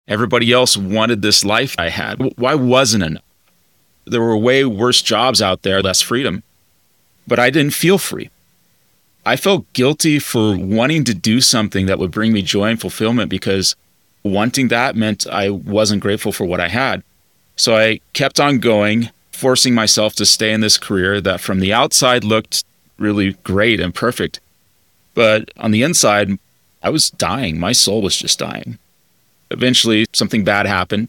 Everybody else wanted this life I had. Why wasn't enough? There were way worse jobs out there, less freedom, but I didn't feel free. I felt guilty for wanting to do something that would bring me joy and fulfillment because wanting that meant I wasn't grateful for what I had. So I kept on going, forcing myself to stay in this career that from the outside looked really great and perfect. But on the inside, I was dying. My soul was just dying. Eventually, something bad happened,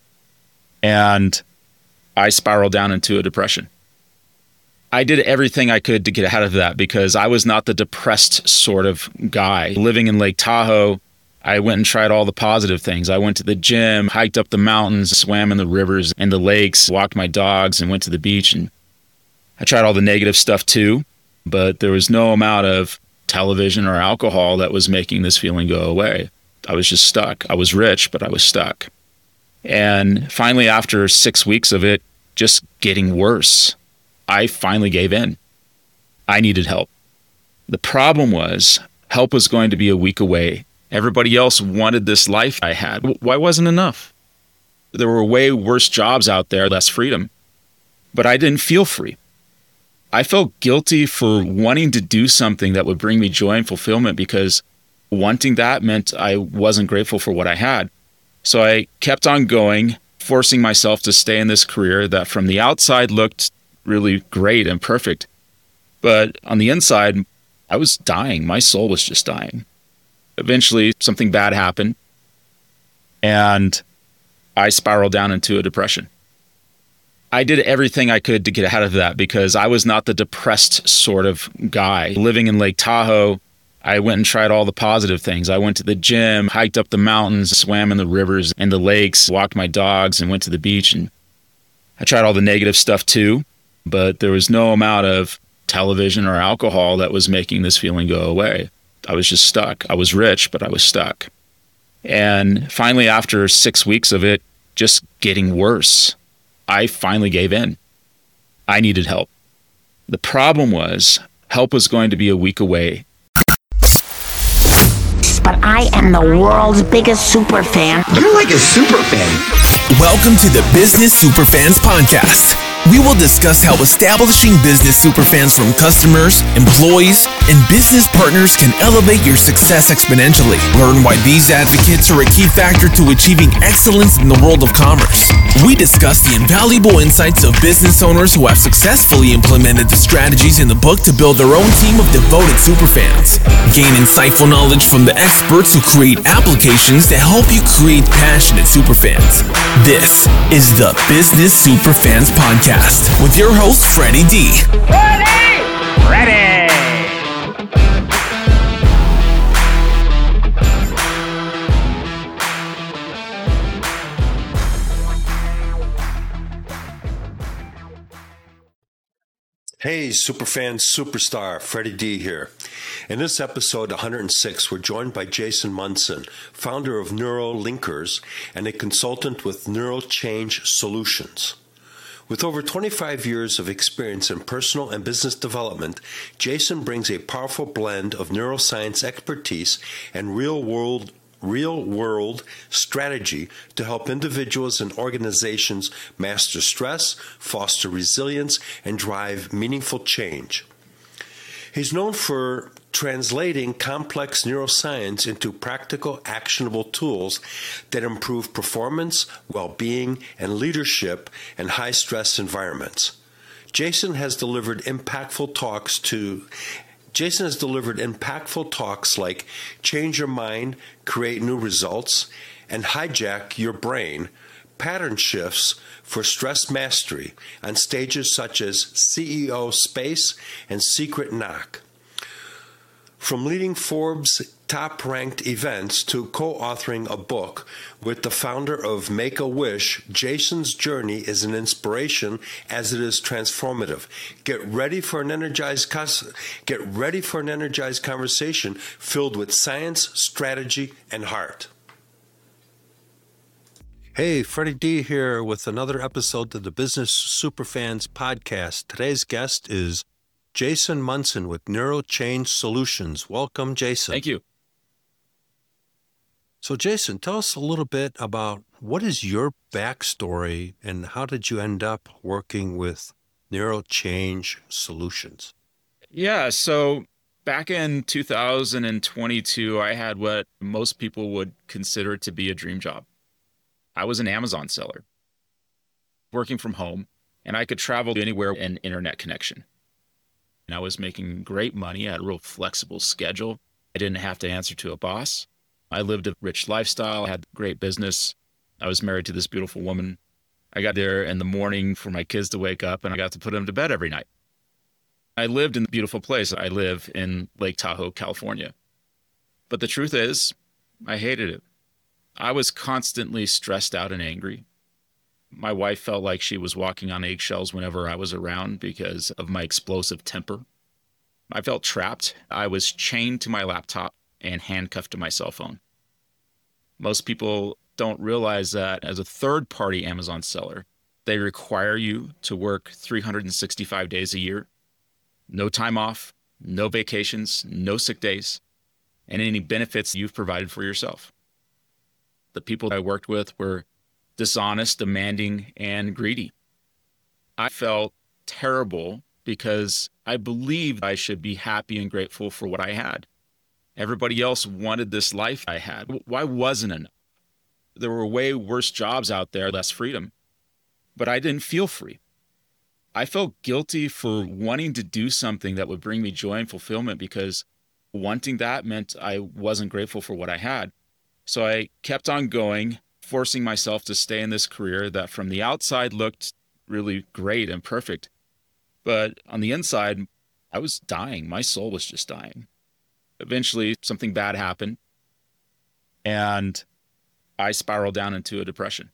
and I spiraled down into a depression. I did everything I could to get out of that because I was not the depressed sort of guy. Living in Lake Tahoe, I went and tried all the positive things. I went to the gym, hiked up the mountains, swam in the rivers and the lakes, walked my dogs, and went to the beach. And I tried all the negative stuff too, but there was no amount of television or alcohol that was making this feeling go away. I was just stuck. I was rich, but I was stuck. And finally, after 6 weeks of it just getting worse, I finally gave in. I needed help. The problem was, help was going to be a week away. Everybody else wanted this life I had. Why wasn't enough? There were way worse jobs out there, less freedom, but I didn't feel free. I felt guilty for wanting to do something that would bring me joy and fulfillment because wanting that meant I wasn't grateful for what I had. So I kept on going, forcing myself to stay in this career that from the outside looked really great and perfect. But on the inside, I was dying. My soul was just dying. Eventually, something bad happened, and I spiraled down into a depression. I did everything I could to get out of that because I was not the depressed sort of guy. Living in Lake Tahoe, I went and tried all the positive things. I went to the gym, hiked up the mountains, swam in the rivers and the lakes, walked my dogs, and went to the beach. And I tried all the negative stuff too, but there was no amount of television or alcohol that was making this feeling go away. I was just stuck. I was rich, but I was stuck. And finally, after 6 weeks of it just getting worse, I finally gave in. I needed help. The problem was, help was going to be a week away. But I am the world's biggest super fan. You're like a super fan. Welcome to the Business Superfans Podcast. We will discuss how establishing business superfans from customers, employees, and business partners can elevate your success exponentially. Learn why these advocates are a key factor to achieving excellence in the world of commerce. We discuss the invaluable insights of business owners who have successfully implemented the strategies in the book to build their own team of devoted superfans. Gain insightful knowledge from the experts who create applications that help you create passionate superfans. This is the Business Superfans Podcast with your host, Freddie D. Ready! Hey, Superfan Superstar, Freddie D here. In this episode 106, we're joined by Jason Munson, founder of NeuroLinkers and a consultant with NeuroChange Solutions. With over 25 years of experience in personal and business development, Jason brings a powerful blend of neuroscience expertise and real-world strategy to help individuals and organizations master stress, foster resilience, and drive meaningful change. He's known for translating complex neuroscience into practical, actionable tools that improve performance, well-being, and leadership in high-stress environments. Jason has delivered impactful talks like Change Your Mind, Create New Results, and Hijack Your Brain, Pattern Shifts for Stress Mastery on stages such as CEO Space and Secret Knock. From leading Forbes' top-ranked events to co-authoring a book with the founder of Make-A-Wish, Jason's journey is an inspiration as it is transformative. Get ready for an energized conversation filled with science, strategy, and heart. Hey, Freddie D here with another episode of the Business Superfans Podcast. Today's guest is Jason Munson with NeuroChange Solutions. Welcome, Jason. Thank you. So, Jason, tell us a little bit about what is your backstory and how did you end up working with NeuroChange Solutions? Yeah. So back in 2022, I had what most people would consider to be a dream job. I was an Amazon seller working from home, and I could travel anywhere with an internet connection. And I was making great money. I had a real flexible schedule. I didn't have to answer to a boss. I lived a rich lifestyle. I had great business. I was married to this beautiful woman. I got there in the morning for my kids to wake up, and I got to put them to bed every night. I lived in a beautiful place. I live in Lake Tahoe, California. But the truth is, I hated it. I was constantly stressed out and angry. My wife felt like she was walking on eggshells whenever I was around because of my explosive temper. I felt trapped. I was chained to my laptop and handcuffed to my cell phone. Most people don't realize that as a third-party Amazon seller, they require you to work 365 days a year. No time off, no vacations, no sick days, and any benefits you've provided for yourself. The people I worked with were dishonest, demanding, and greedy. I felt terrible because I believed I should be happy and grateful for what I had. Everybody else wanted this life I had. Why wasn't enough? There were way worse jobs out there, less freedom, but I didn't feel free. I felt guilty for wanting to do something that would bring me joy and fulfillment because wanting that meant I wasn't grateful for what I had. So I kept on going, forcing myself to stay in this career that from the outside looked really great and perfect. But on the inside, I was dying. My soul was just dying. Eventually, something bad happened, and I spiraled down into a depression.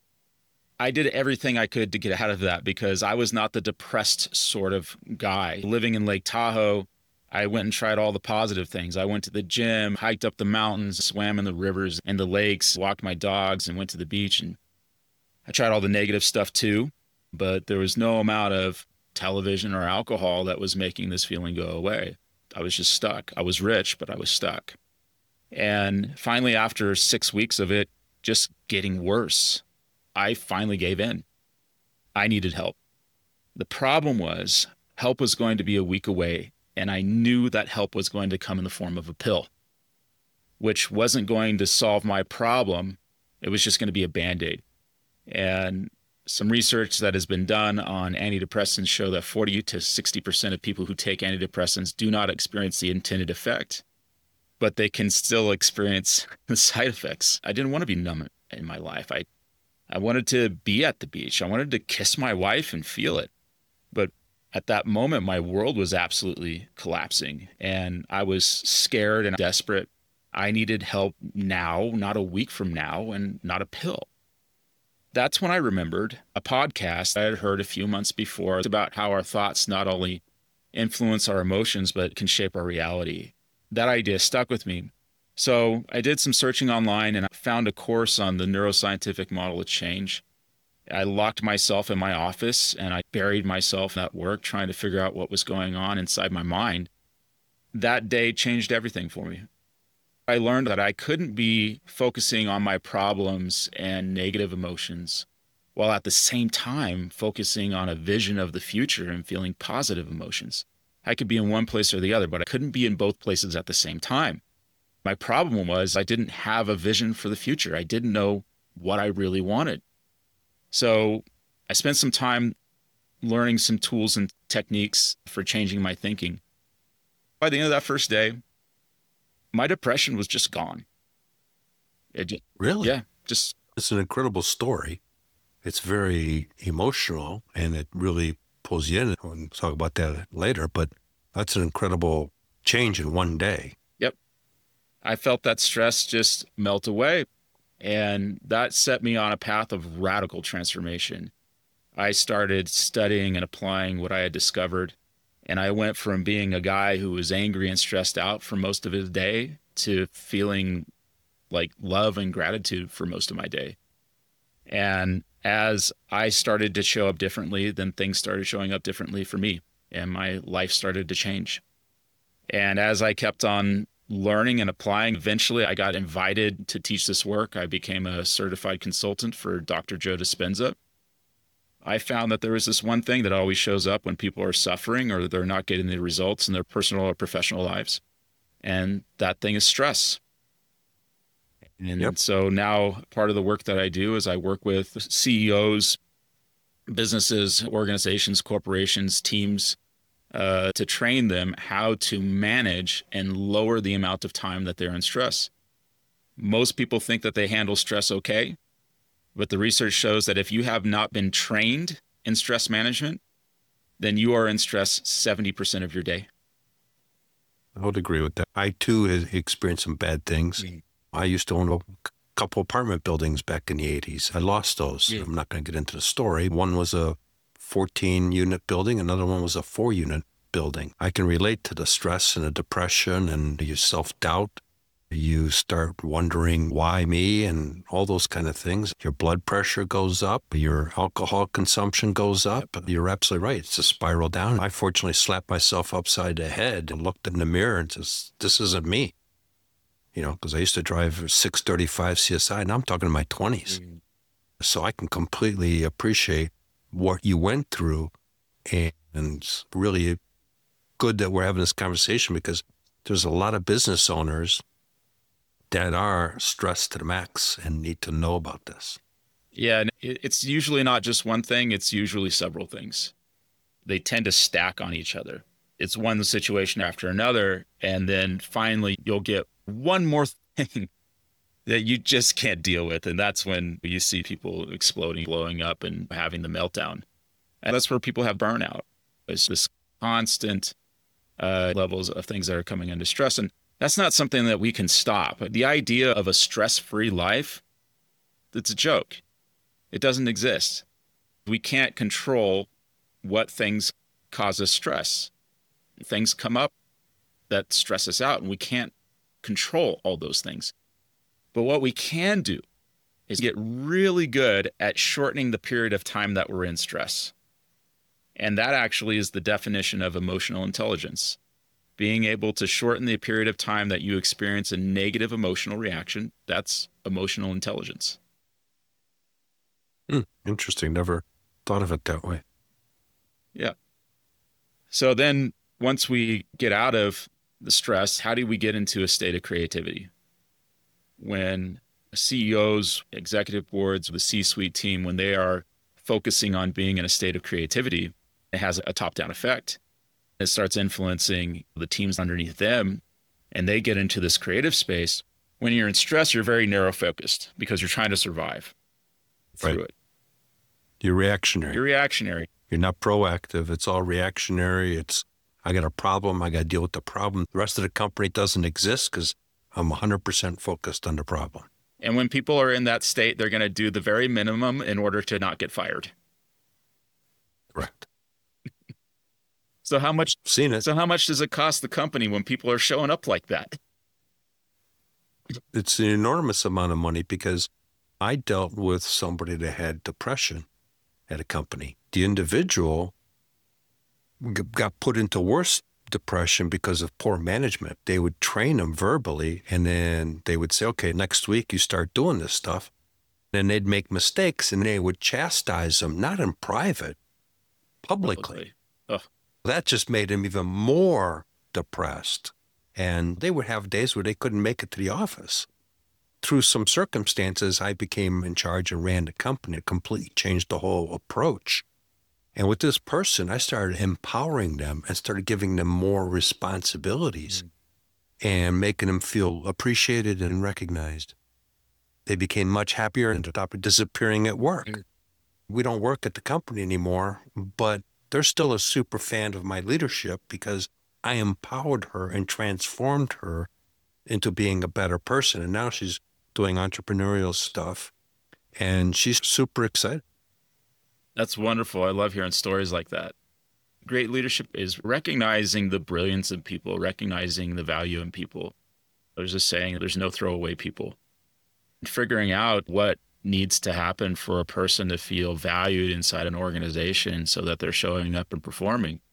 I did everything I could to get out of that because I was not the depressed sort of guy. Living in Lake Tahoe, I went and tried all the positive things. I went to the gym, hiked up the mountains, swam in the rivers and the lakes, walked my dogs, and went to the beach. And I tried all the negative stuff too, but there was no amount of television or alcohol that was making this feeling go away. I was just stuck. I was rich, but I was stuck. And finally, after 6 weeks of it just getting worse, I finally gave in. I needed help. The problem was help was going to be a week away, and I knew that help was going to come in the form of a pill, which wasn't going to solve my problem. It was just going to be a Band-Aid. And some research that has been done on antidepressants show that 40 to 60% of people who take antidepressants do not experience the intended effect, but they can still experience the side effects. I didn't want to be numb in my life. I wanted to be at the beach. I wanted to kiss my wife and feel it. But at that moment, my world was absolutely collapsing, and I was scared and desperate. I needed help now, not a week from now, and not a pill. That's when I remembered a podcast I had heard a few months before about how our thoughts not only influence our emotions, but can shape our reality. That idea stuck with me. So I did some searching online and I found a course on the neuroscientific model of change. I locked myself in my office and I buried myself at work trying to figure out what was going on inside my mind. That day changed everything for me. I learned that I couldn't be focusing on my problems and negative emotions while at the same time focusing on a vision of the future and feeling positive emotions. I could be in one place or the other, but I couldn't be in both places at the same time. My problem was I didn't have a vision for the future. I didn't know what I really wanted. So I spent some time learning some tools and techniques for changing my thinking. By the end of that first day, my depression was just gone. Really? Yeah. It's an incredible story. It's very emotional and it really pulls you in. We'll talk about that later, but that's an incredible change in one day. Yep. I felt that stress just melt away, and that set me on a path of radical transformation. I started studying and applying what I had discovered, and I went from being a guy who was angry and stressed out for most of his day to feeling like love and gratitude for most of my day. And as I started to show up differently, then things started showing up differently for me, and my life started to change. And as I kept on learning and applying. Eventually, I got invited to teach this work. I became a certified consultant for Dr. Joe Dispenza. I found that there was this one thing that always shows up when people are suffering or they're not getting the results in their personal or professional lives. And that thing is stress. And so now part of the work that I do is I work with CEOs, businesses, organizations, corporations, teams, to train them how to manage and lower the amount of time that they're in stress. Most people think that they handle stress okay, but the research shows that if you have not been trained in stress management, then you are in stress 70% of your day. I would agree with that. I too have experienced some bad things. I used to own a couple apartment buildings back in the 80s. I lost those. I'm not going to get into the story. One was a 14-unit building. Another one was a 4-unit building. I can relate to the stress and the depression and your self-doubt. You start wondering, why me, and all those kind of things. Your blood pressure goes up. Your alcohol consumption goes up. You're absolutely right. It's a spiral down. I fortunately slapped myself upside the head and looked in the mirror and says, this isn't me. Because I used to drive a 635 CSI. Now I'm talking in my 20s. So I can completely appreciate what you went through, and it's really good that we're having this conversation, because there's a lot of business owners that are stressed to the max and need to know about this. Yeah, and it's usually not just one thing, it's usually several things. They tend to stack on each other. It's one situation after another, and then finally you'll get one more thing that you just can't deal with. And that's when you see people exploding, blowing up, and having the meltdown. And that's where people have burnout. It's this constant levels of things that are coming under stress. And that's not something that we can stop. The idea of a stress-free life, it's a joke. It doesn't exist. We can't control what things cause us stress. Things come up that stress us out, and we can't control all those things. But what we can do is get really good at shortening the period of time that we're in stress. And that actually is the definition of emotional intelligence. Being able to shorten the period of time that you experience a negative emotional reaction, that's emotional intelligence. Interesting. Never thought of it that way. Yeah. So then once we get out of the stress, how do we get into a state of creativity? When CEOs, executive boards, the C-suite team, when they are focusing on being in a state of creativity, it has a top-down effect. It starts influencing the teams underneath them, and they get into this creative space. When you're in stress, you're very narrow-focused because you're trying to survive through it. You're reactionary. You're not proactive. It's all reactionary. It's, I got a problem. I got to deal with the problem. The rest of the company doesn't exist because I'm 100% focused on the problem. And when people are in that state, they're going to do the very minimum in order to not get fired. Correct. So how much? Seen it. So how much does it cost the company when people are showing up like that? It's an enormous amount of money, because I dealt with somebody that had depression at a company. The individual got put into worse depression because of poor management. They would train them verbally, and then they would say, okay, next week you start doing this stuff. Then they'd make mistakes, and they would chastise them, not in private, publicly. That just made them even more depressed. And they would have days where they couldn't make it to the office. Through some circumstances, I became in charge and ran the company. It completely changed the whole approach. And with this person, I started empowering them and started giving them more responsibilities and making them feel appreciated and recognized. They became much happier and stopped disappearing at work. We don't work at the company anymore, but they're still a super fan of my leadership because I empowered her and transformed her into being a better person. And now she's doing entrepreneurial stuff, and she's super excited. That's wonderful. I love hearing stories like that. Great leadership is recognizing the brilliance in people, recognizing the value in people. There's a saying, there's no throwaway people. Figuring out what needs to happen for a person to feel valued inside an organization so that they're showing up and performing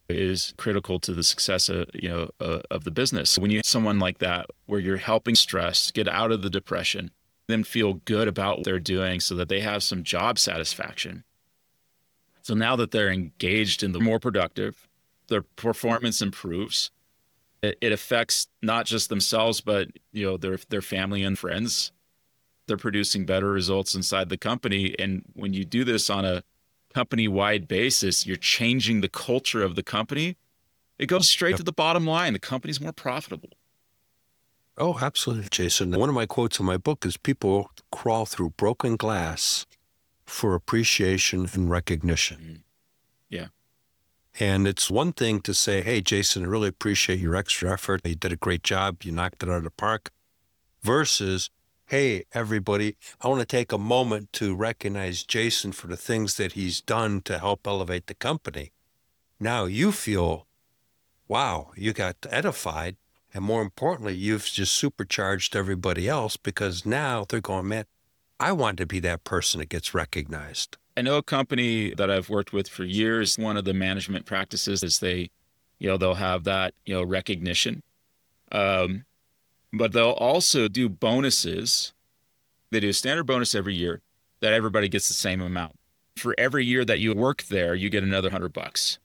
is critical to the success of the business. When you have someone like that, where you're helping stress get out of the depression, them feel good about what they're doing so that they have some job satisfaction. So now that they're engaged in the more productive, their performance improves. It affects not just themselves, but their family and friends. They're producing better results inside the company. And when you do this on a company-wide basis, you're changing the culture of the company. It goes straight to the bottom line. The company's more profitable. Oh, absolutely, Jason. One of my quotes in my book is people crawl through broken glass for appreciation and recognition. Yeah. And it's one thing to say, hey, Jason, I really appreciate your extra effort. You did a great job. You knocked it out of the park. Versus, hey, everybody, I want to take a moment to recognize Jason for the things that he's done to help elevate the company. Now you feel, wow, you got edified. And more importantly, you've just supercharged everybody else because now they're going, man, I want to be that person that gets recognized. I know a company that I've worked with for years. One of the management practices is they'll have that, recognition. But they'll also do bonuses. They do a standard bonus every year that everybody gets the same amount. For every year that you work there, you get another $100.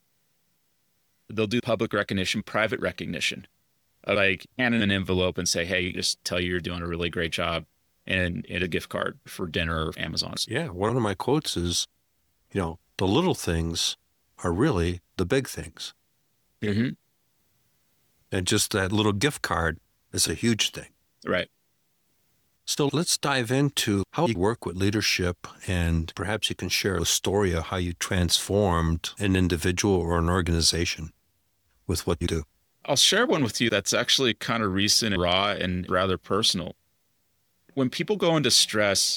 They'll do public recognition, private recognition. Like hand in an envelope and say, hey, just tell you you're doing a really great job, and a gift card for dinner or Amazon. Yeah, one of my quotes is, the little things are really the big things. Mm-hmm. And just that little gift card is a huge thing. Right. So let's dive into how you work with leadership, and perhaps you can share a story of how you transformed an individual or an organization with what you do. I'll share one with you that's actually kind of recent, raw, and rather personal. When people go into stress,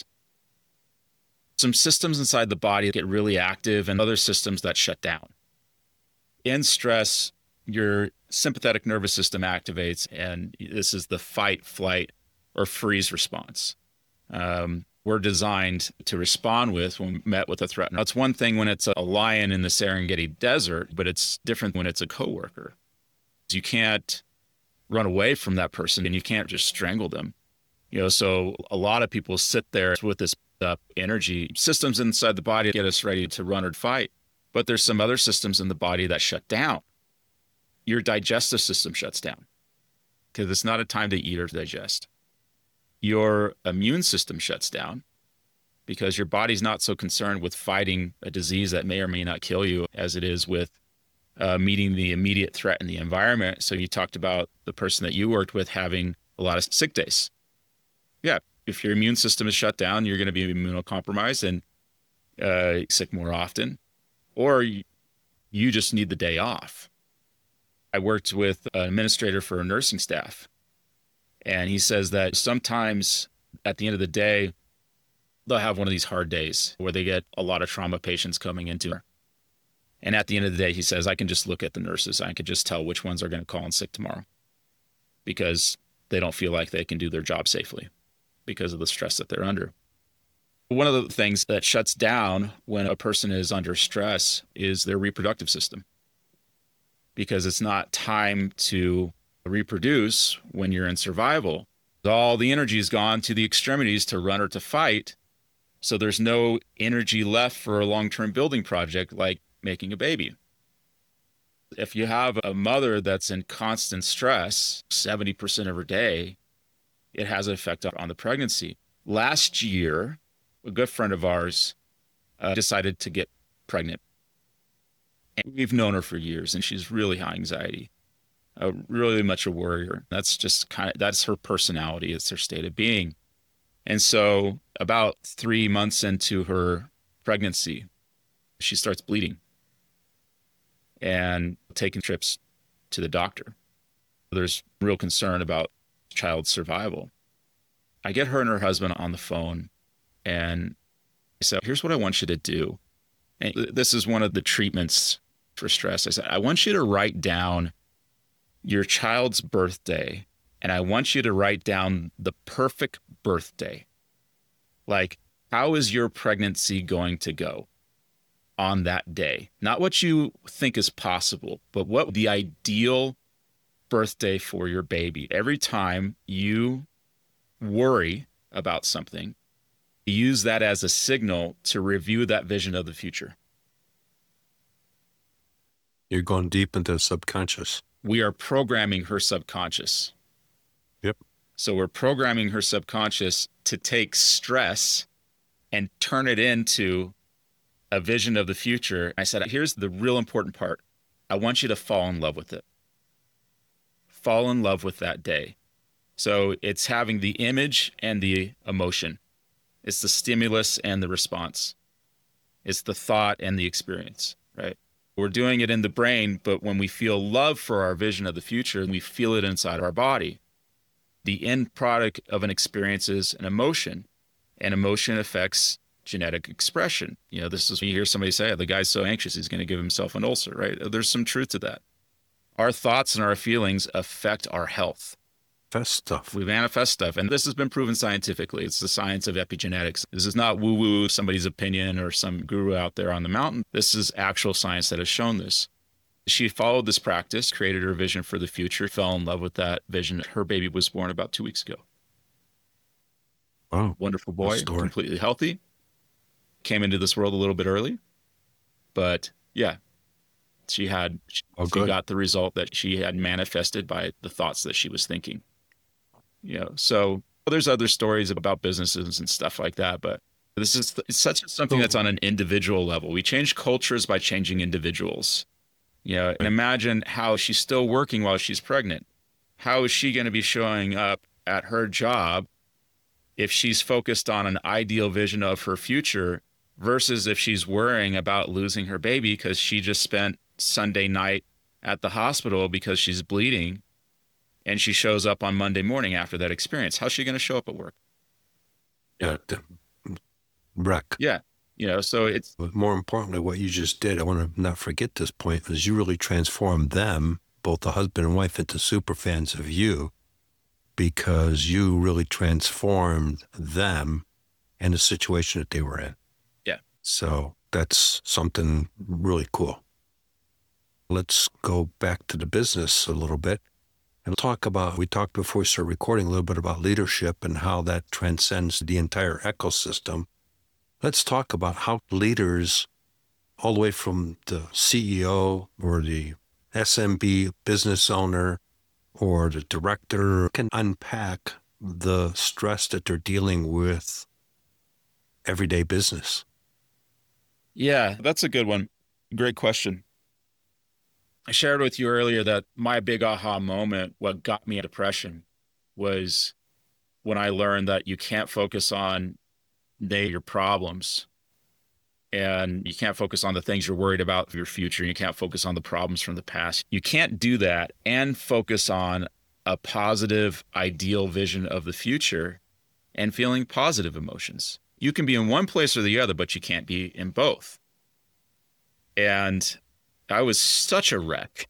some systems inside the body get really active and other systems that shut down. In stress, your sympathetic nervous system activates, and this is the fight, flight, or freeze response. We're designed to respond with when met with a threat. Now, it's one thing when it's a lion in the Serengeti desert, but it's different when it's a coworker. You can't run away from that person, and you can't just strangle them. So a lot of people sit there with this energy. Systems inside the body get us ready to run or fight, but there's some other systems in the body that shut down. Your digestive system shuts down because it's not a time to eat or digest. Your immune system shuts down because your body's not so concerned with fighting a disease that may or may not kill you as it is with meeting the immediate threat in the environment. So you talked about the person that you worked with having a lot of sick days. Yeah, if your immune system is shut down, you're going to be immunocompromised and sick more often, or you just need the day off. I worked with an administrator for a nursing staff, and he says that sometimes at the end of the day, they'll have one of these hard days where they get a lot of trauma patients coming into her. And at the end of the day, he says, I can just look at the nurses. I can just tell which ones are going to call in sick tomorrow because they don't feel like they can do their job safely because of the stress that they're under. One of the things that shuts down when a person is under stress is their reproductive system, because it's not time to reproduce when you're in survival. All the energy is gone to the extremities to run or to fight. So there's no energy left for a long-term building project like making a baby. If you have a mother that's in constant stress 70% of her day, it has an effect on the pregnancy. Last year, a good friend of ours decided to get pregnant. And we've known her for years, and she's really high anxiety, really much a worrier. That's just that's her personality. It's her state of being. And so about 3 months into her pregnancy, she starts bleeding and taking trips to the doctor. There's real concern about child's survival. I get her and her husband on the phone, and I said, here's what I want you to do. And this is one of the treatments for stress. I said, I want you to write down your child's birthday, and I want you to write down the perfect birthday. Like, how is your pregnancy going to go? on that day. Not what you think is possible, but what the ideal birthday for your baby. Every time you worry about something, use that as a signal to review that vision of the future. You're going deep into the subconscious. We are programming her subconscious. Yep. So we're programming her subconscious to take stress and turn it into a vision of the future. I said, here's the real important part. I want you to fall in love with it. Fall in love with that day. So it's having the image and the emotion. It's the stimulus and the response. It's the thought and the experience, right? We're doing it in the brain, but when we feel love for our vision of the future, we feel it inside our body. The end product of an experience is an emotion, and emotion affects genetic expression. You know, this is, you hear somebody say, the guy's so anxious, he's going to give himself an ulcer, right? There's some truth to that. Our thoughts and our feelings affect our health. Stuff. We manifest stuff. And this has been proven scientifically. It's the science of epigenetics. This is not woo-woo, somebody's opinion or some guru out there on the mountain. This is actual science that has shown this. She followed this practice, created her vision for the future, fell in love with that vision. Her baby was born about 2 weeks ago. Wow. Wonderful boy, completely healthy. Came into this world a little bit early. But yeah, she got the result that she had manifested by the thoughts that she was thinking. You know, so there's other stories about businesses and stuff like that, but this is something that's on an individual level. We change cultures by changing individuals. You know, and imagine how she's still working while she's pregnant. How is she going to be showing up at her job if she's focused on an ideal vision of her future versus if she's worrying about losing her baby because she just spent Sunday night at the hospital because she's bleeding? And she shows up on Monday morning after that experience. How's she going to show up at work? Yeah, wreck. Yeah, you know, so it's... But more importantly, what you just did, I want to not forget this point, is you really transformed them, both the husband and wife, into super fans of you because you really transformed them and the situation that they were in. Yeah. So that's something really cool. Let's go back to the business a little bit. And we talked before we started recording a little bit about leadership and how that transcends the entire ecosystem. Let's talk about how leaders, all the way from the CEO or the SMB business owner or the director, can unpack the stress that they're dealing with everyday business. Yeah, that's a good one. Great question. I shared with you earlier that my big aha moment, what got me depression, was when I learned that you can't focus on your problems and you can't focus on the things you're worried about for your future. You can't focus on the problems from the past. You can't do that and focus on a positive, ideal vision of the future and feeling positive emotions. You can be in one place or the other, but you can't be in both. And I was such a wreck.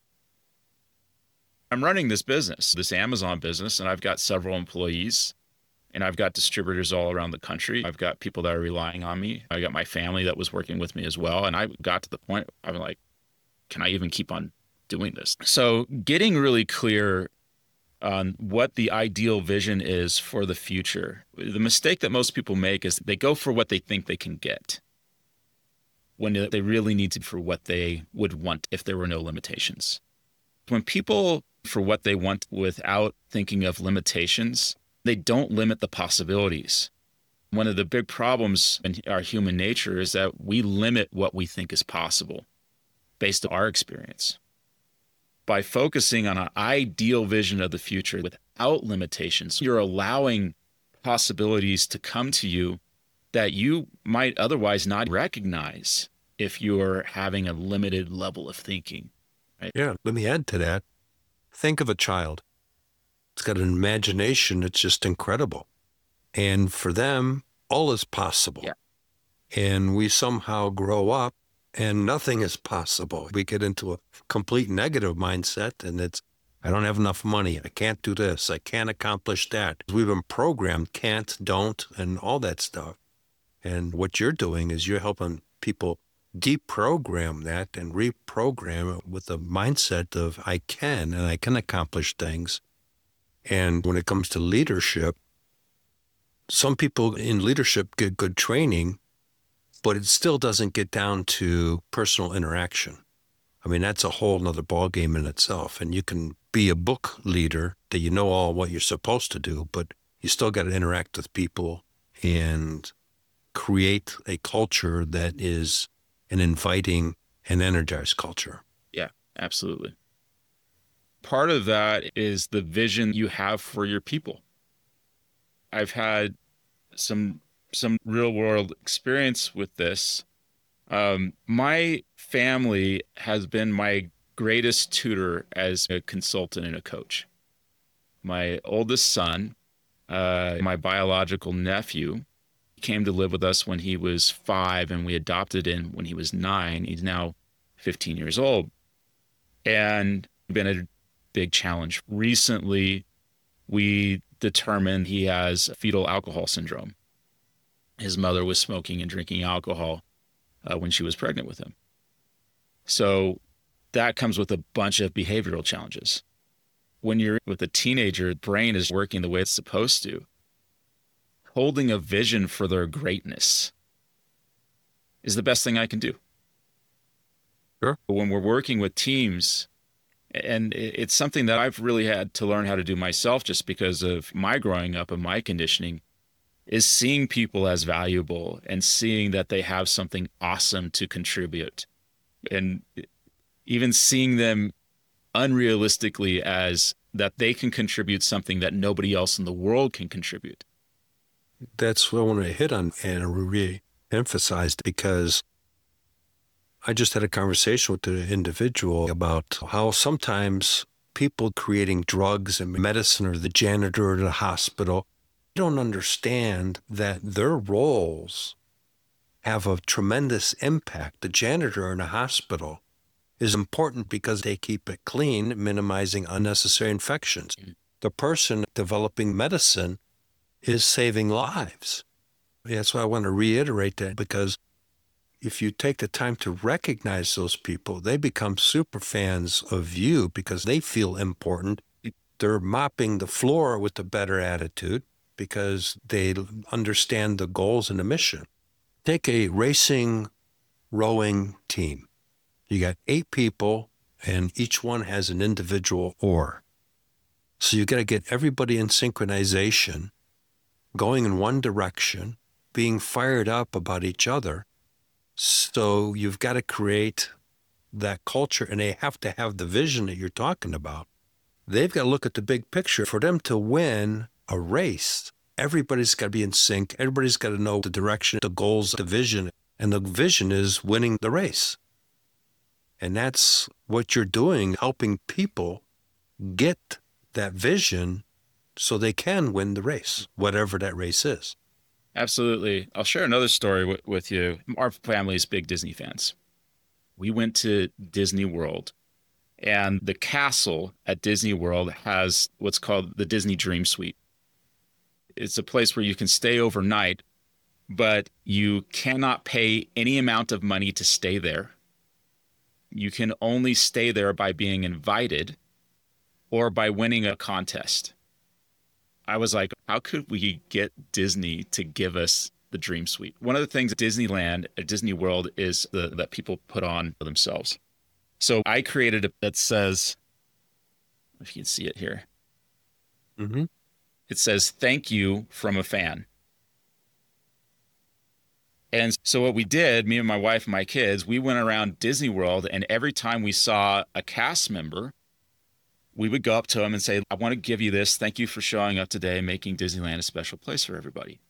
I'm running this business, this Amazon business, and I've got several employees, and I've got distributors all around the country. I've got people that are relying on me. I got my family that was working with me as well. And I got to the point, I'm like, can I even keep on doing this? So getting really clear on what the ideal vision is for the future. The mistake that most people make is they go for what they think they can get, when they really need to for what they would want if there were no limitations. When people for what they want without thinking of limitations, they don't limit the possibilities. One of the big problems in our human nature is that we limit what we think is possible based on our experience. By focusing on an ideal vision of the future without limitations, you're allowing possibilities to come to you that you might otherwise not recognize if you're having a limited level of thinking. Right? Yeah, let me add to that. Think of a child. It's got an imagination that's just incredible. And for them, all is possible. Yeah. And we somehow grow up and nothing is possible. We get into a complete negative mindset and it's, I don't have enough money. I can't do this. I can't accomplish that. We've been programmed, can't, don't, and all that stuff. And what you're doing is you're helping people deprogram that and reprogram it with the mindset of I can and I can accomplish things. And when it comes to leadership, some people in leadership get good training, but it still doesn't get down to personal interaction. I mean, that's a whole nother ballgame in itself. And you can be a book leader that you know all what you're supposed to do, but you still got to interact with people and create a culture that is an inviting and energized culture. Yeah, absolutely. Part of that is the vision you have for your people. I've had some real world experience with this. My family has been my greatest tutor as a consultant and a coach. My oldest son, my biological nephew, came to live with us when he was 5, and we adopted him when he was 9. He's now 15 years old. And been a big challenge. Recently, we determined he has fetal alcohol syndrome. His mother was smoking and drinking alcohol when she was pregnant with him. So that comes with a bunch of behavioral challenges. When you're with a teenager, the brain is working the way it's supposed to. Holding a vision for their greatness is the best thing I can do. Sure. When we're working with teams, and it's something that I've really had to learn how to do myself just because of my growing up and my conditioning, is seeing people as valuable and seeing that they have something awesome to contribute. And even seeing them unrealistically as that they can contribute something that nobody else in the world can contribute. That's what I want to hit on and re-emphasize, because I just had a conversation with an individual about how sometimes people creating drugs and medicine, or the janitor at a hospital, don't understand that their roles have a tremendous impact. The janitor in a hospital is important because they keep it clean, minimizing unnecessary infections. The person developing medicine is saving lives. That's why I want to reiterate that, because if you take the time to recognize those people, they become super fans of you because they feel important. They're mopping the floor with a better attitude because they understand the goals and the mission. Take a racing, rowing team. You got 8 people, and each one has an individual oar. So you got to get everybody in synchronization, going in one direction, being fired up about each other. So you've got to create that culture, and they have to have the vision that you're talking about. They've got to look at the big picture. For them to win a race, everybody's got to be in sync. Everybody's got to know the direction, the goals, the vision, and the vision is winning the race. And that's what you're doing, helping people get that vision so they can win the race, whatever that race is. Absolutely. I'll share another story with you. Our family is big Disney fans. We went to Disney World, and the castle at Disney World has what's called the Disney Dream Suite. It's a place where you can stay overnight, but you cannot pay any amount of money to stay there. You can only stay there by being invited or by winning a contest. I was like, how could we get Disney to give us the Dream Suite? One of the things at Disneyland, at Disney World, is that people put on for themselves. So I created it that says, if you can see it here, it says, "Thank you from a fan." And so what we did, me and my wife and my kids, we went around Disney World, and every time we saw a cast member, we would go up to them and say, "I want to give you this. Thank you for showing up today and making Disneyland a special place for everybody."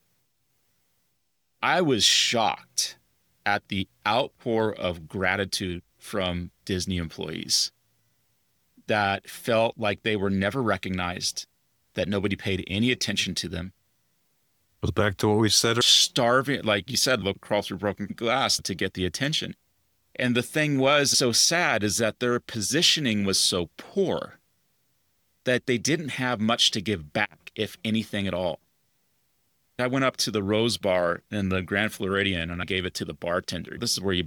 I was shocked at the outpour of gratitude from Disney employees that felt like they were never recognized, that nobody paid any attention to them. Goes back to what we said. Starving, like you said, look, crawl through broken glass to get the attention. And the thing was so sad is that their positioning was so poor that they didn't have much to give back, if anything at all. I went up to the Rose Bar in the Grand Floridian and I gave it to the bartender. This is where you buy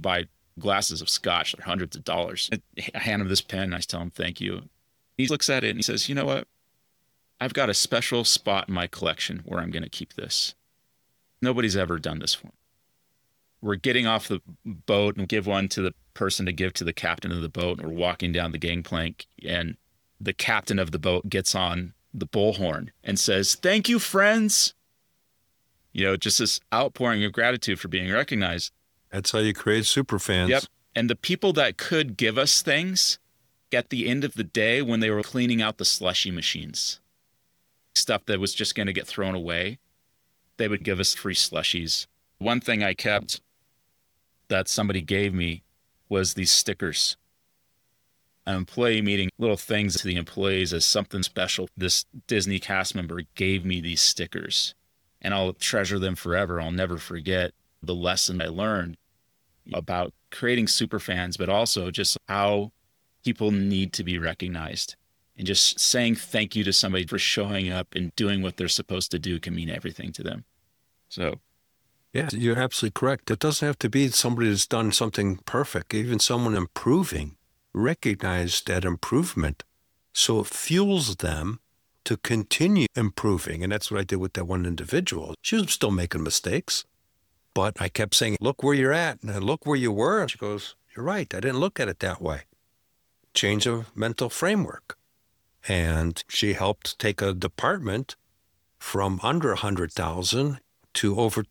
glasses of scotch. They're hundreds of dollars. I hand him this pen and I tell him, thank you. He looks at it and he says, you know what? I've got a special spot in my collection where I'm going to keep this. Nobody's ever done this for me. We're getting off the boat and give one to the person to give to the captain of the boat. And we're walking down the gangplank and the captain of the boat gets on the bullhorn and says, thank you, friends. You know, just this outpouring of gratitude for being recognized. That's how you create super fans. Yep. And the people that could give us things at the end of the day when they were cleaning out the slushy machines, stuff that was just going to get thrown away, they would give us free slushies. One thing I kept that somebody gave me was these stickers. An employee meeting, little things to the employees as something special. This Disney cast member gave me these stickers, and I'll treasure them forever. I'll never forget the lesson I learned about creating super fans, but also just how people need to be recognized. And just saying thank you to somebody for showing up and doing what they're supposed to do can mean everything to them. So, yeah, you're absolutely correct. It doesn't have to be somebody that's done something perfect. Even someone improving, recognize that improvement so it fuels them to continue improving. And that's what I did with that one individual. She was still making mistakes, but I kept saying, look where you're at and look where you were. And she goes, you're right. I didn't look at it that way. Change of mental framework. And she helped take a department from under 100,000 to over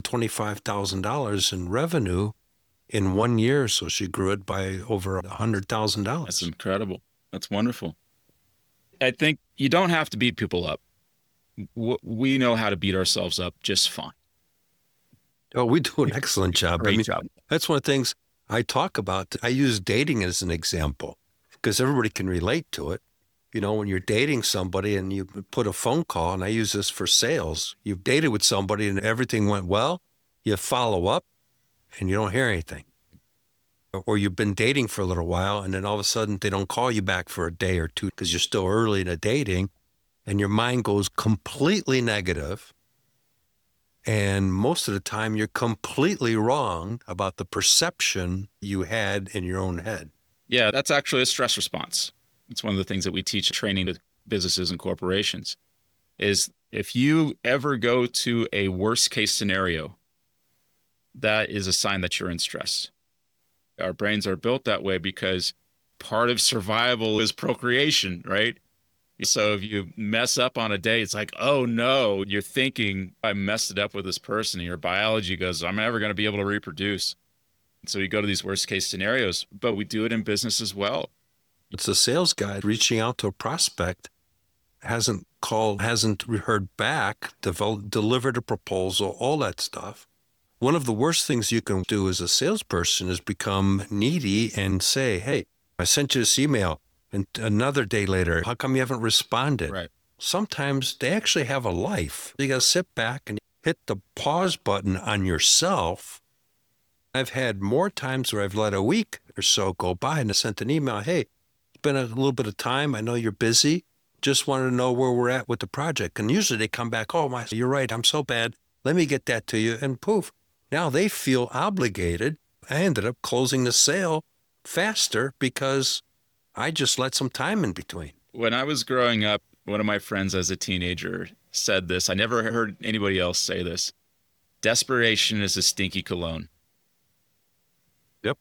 $225,000 in revenue in 1 year. So she grew it by over $100,000. That's incredible. That's wonderful. I think you don't have to beat people up. We know how to beat ourselves up just fine. Oh, we do an excellent job. Great job. That's one of the things I talk about. I use dating as an example because everybody can relate to it. You know, when you're dating somebody and you put a phone call, and I use this for sales, you've dated with somebody and everything went well, you follow up and you don't hear anything. Or you've been dating for a little while and then all of a sudden they don't call you back for a day or two because you're still early in the dating and your mind goes completely negative. And most of the time you're completely wrong about the perception you had in your own head. Yeah, that's actually a stress response. It's one of the things that we teach training to businesses and corporations is if you ever go to a worst case scenario, that is a sign that you're in stress. Our brains are built that way because part of survival is procreation, right? So if you mess up on a day, it's like, oh no, you're thinking, I messed it up with this person. And your biology goes, I'm never going to be able to reproduce. So you go to these worst case scenarios, but we do it in business as well. It's a sales guy reaching out to a prospect, hasn't called, hasn't heard back, delivered a proposal, all that stuff. One of the worst things you can do as a salesperson is become needy and say, hey, I sent you this email, and another day later, how come you haven't responded? Right. Sometimes they actually have a life. You got to sit back and hit the pause button on yourself. I've had more times where I've let a week or so go by and I sent an email, hey, it's been a little bit of time. I know you're busy. Just wanted to know where we're at with the project. And usually they come back, oh, you're right. I'm so bad. Let me get that to you. And poof. Now they feel obligated. I ended up closing the sale faster because I just let some time in between. When I was growing up, one of my friends as a teenager said this. I never heard anybody else say this. Desperation is a stinky cologne. Yep.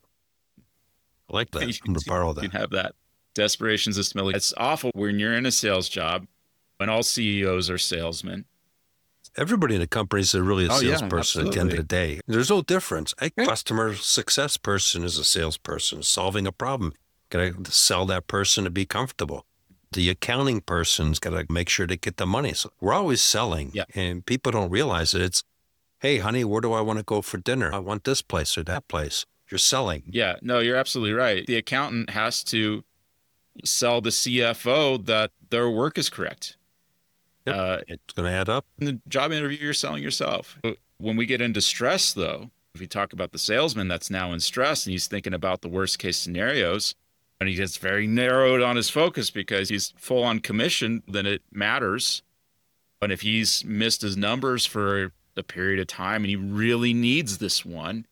I like that. I'm going to borrow that. You can have that. Desperation is a smelly. It's awful when you're in a sales job, when all CEOs are salesmen. Everybody in the company is really a salesperson at the end of the day. There's no difference. A customer success person is a salesperson solving a problem. Got to sell that person to be comfortable. The accounting person's got to make sure they get the money. So we're always selling, and people don't realize it. It's, hey, honey, where do I want to go for dinner? I want this place or that place. You're selling. Yeah, no, you're absolutely right. The accountant has to sell the CFO that their work is correct. It's going to add up. In the job interview, you're selling yourself. When we get into stress, though, if you talk about the salesman that's now in stress and he's thinking about the worst case scenarios, and he gets very narrowed on his focus because he's full on commission, then it matters. But if he's missed his numbers for a period of time and he really needs this one,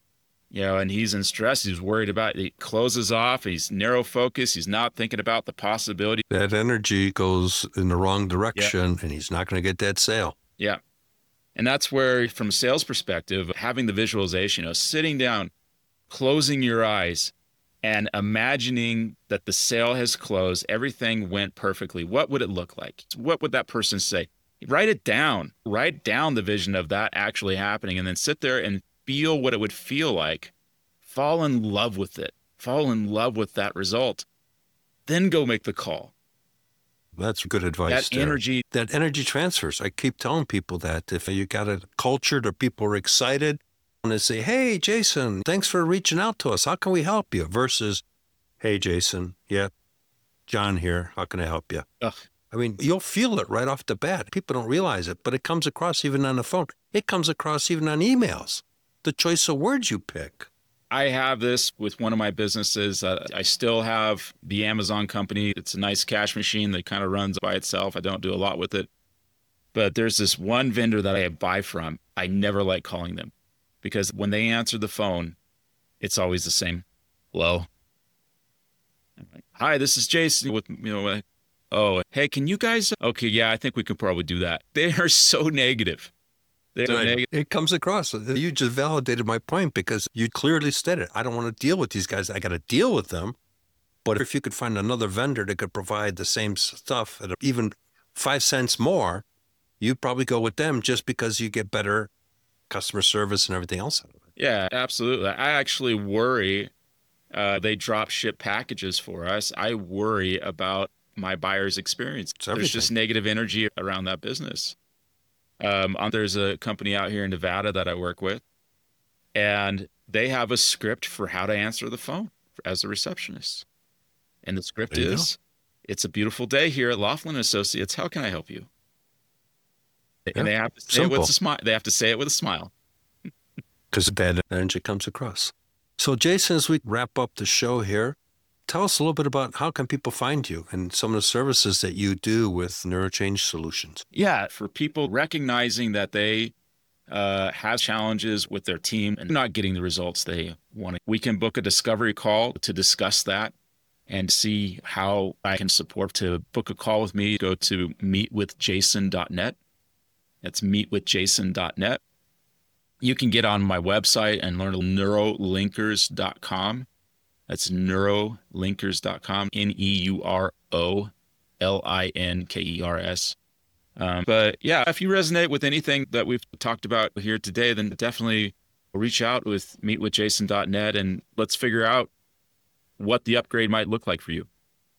And he's in stress. He's worried about it. He closes off. He's narrow focused. He's not thinking about the possibility. That energy goes in the wrong direction, and he's not going to get that sale. Yeah. And that's where, from a sales perspective, having the visualization, sitting down, closing your eyes, and imagining that the sale has closed, everything went perfectly. What would it look like? What would that person say? Write it down. Write down the vision of that actually happening, and then sit there and feel what it would feel like. Fall in love with it. Fall in love with that result. Then go make the call. That's good advice. That energy transfers. I keep telling people that if you got a culture that people are excited and they say, hey, Jason, thanks for reaching out to us. How can we help you? Versus, hey, Jason, John here. How can I help you? Ugh. I mean, you'll feel it right off the bat. People don't realize it, but it comes across even on the phone. It comes across even on emails. The choice of words you pick. I have this with one of my businesses. I still have the Amazon company. It's a nice cash machine that kind of runs by itself. I don't do a lot with it. But there's this one vendor that I buy from. I never like calling them because when they answer the phone, it's always the same. Hello. I'm like, hi, this is Jason with, oh, hey, can you guys? Okay, yeah, I think we could probably do that. They are so negative. It comes across. You just validated my point because you clearly stated, I don't want to deal with these guys. I got to deal with them. But if you could find another vendor that could provide the same stuff at even 5 cents more, you'd probably go with them just because you get better customer service and everything else out of it. Yeah, absolutely. I actually worry. They drop ship packages for us. I worry about my buyer's experience. There's just negative energy around that business. There's a company out here in Nevada that I work with, and they have a script for how to answer the phone as a receptionist. And the script is, it's a beautiful day here at Laughlin Associates. How can I help you? And they have to say it with a smile. They have to say it with a smile. Because that energy comes across. So Jason, as we wrap up the show here, tell us a little bit about how can people find you and some of the services that you do with NeuroChange Solutions. Yeah, for people recognizing that they have challenges with their team and not getting the results they want, we can book a discovery call to discuss that and see how I can support. To book a call with me, go to meetwithjason.net. That's meetwithjason.net. You can get on my website and learn neurolinkers.com. That's neurolinkers.com, NEUROLINKERS. But yeah, if you resonate with anything that we've talked about here today, then definitely reach out with meetwithjason.net and let's figure out what the upgrade might look like for you.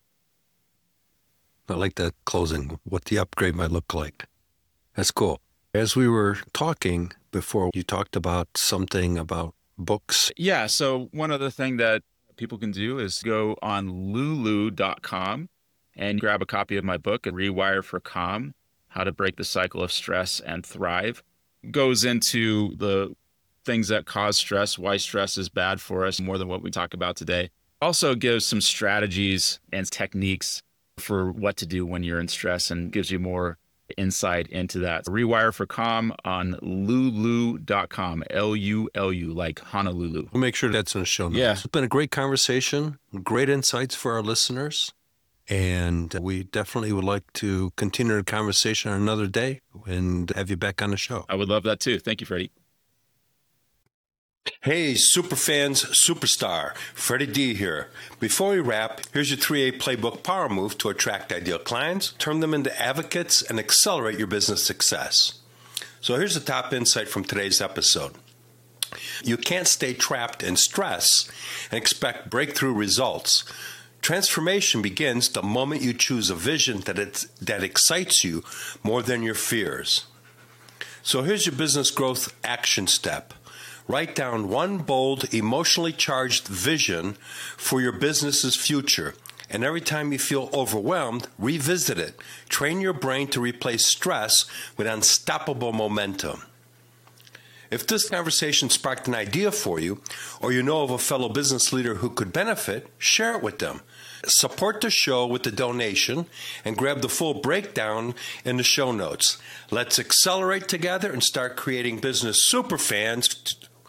I like that closing, what the upgrade might look like. That's cool. As we were talking before, you talked about something about books. Yeah, so one other thing that people can do is go on lulu.com and grab a copy of my book, Rewire for Calm, How to Break the Cycle of Stress and Thrive. Goes into the things that cause stress, why stress is bad for us, more than what we talk about today. Also gives some strategies and techniques for what to do when you're in stress and gives you more insight into that. Rewire for Calm on lulu.com, Lulu, like Honolulu. We'll make sure that's in the show notes. Yeah. It's been a great conversation, great insights for our listeners. And we definitely would like to continue the conversation on another day and have you back on the show. I would love that too. Thank you, Freddie. Hey, Superfans Superstar, Freddie D here. Before we wrap, here's your 3A Playbook Power Move to attract ideal clients, turn them into advocates, and accelerate your business success. So here's the top insight from today's episode. You can't stay trapped in stress and expect breakthrough results. Transformation begins the moment you choose a vision that excites you more than your fears. So here's your business growth action step. Write down one bold, emotionally charged vision for your business's future. And every time you feel overwhelmed, revisit it. Train your brain to replace stress with unstoppable momentum. If this conversation sparked an idea for you, or you know of a fellow business leader who could benefit, share it with them. Support the show with a donation and grab the full breakdown in the show notes. Let's accelerate together and start creating business superfans.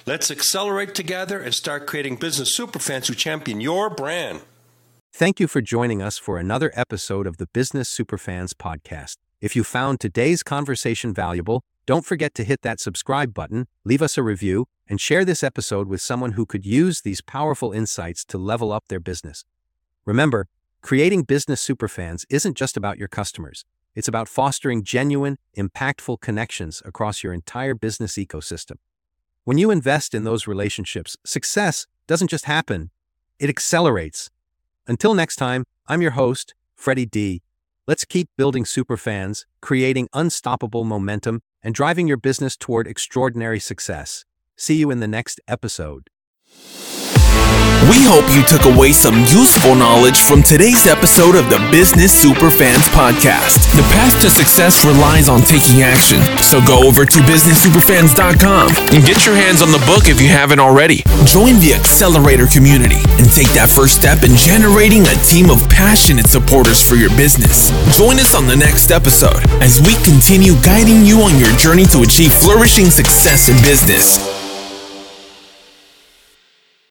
Let's accelerate together and start creating business superfans who champion your brand. Thank you for joining us for another episode of the Business Superfans podcast. If you found today's conversation valuable, don't forget to hit that subscribe button, leave us a review, and share this episode with someone who could use these powerful insights to level up their business. Remember, creating business superfans isn't just about your customers. It's about fostering genuine, impactful connections across your entire business ecosystem. When you invest in those relationships, success doesn't just happen, it accelerates. Until next time, I'm your host, Freddie D. Let's keep building superfans, creating unstoppable momentum, and driving your business toward extraordinary success. See you in the next episode. We hope you took away some useful knowledge from today's episode of the Business Superfans podcast. The path to success relies on taking action. So go over to businesssuperfans.com and get your hands on the book if you haven't already. Join the Accelerator community and take that first step in generating a team of passionate supporters for your business. Join us on the next episode as we continue guiding you on your journey to achieve flourishing success in business.